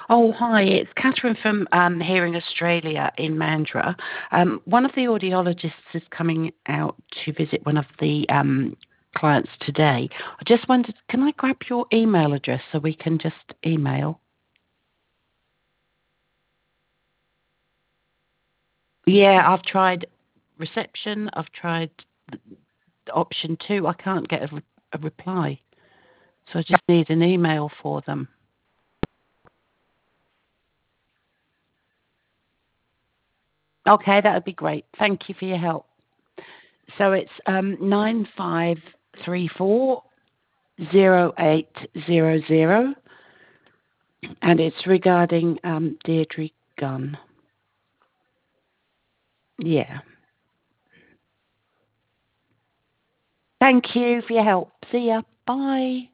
Oh, hi, it's Catherine from here in Australia in Mandurah. One of the audiologists is coming out to visit one of the clients today. I just wondered, can I grab your email address so we can just email? Yeah, I've tried reception, I've tried option two. I can't get a reply. So I just need an email for them. Okay, that would be great. Thank you for your help. So it's 9534 0800, and it's regarding Deirdre Gunn. Yeah. Thank you for your help. See ya. Bye.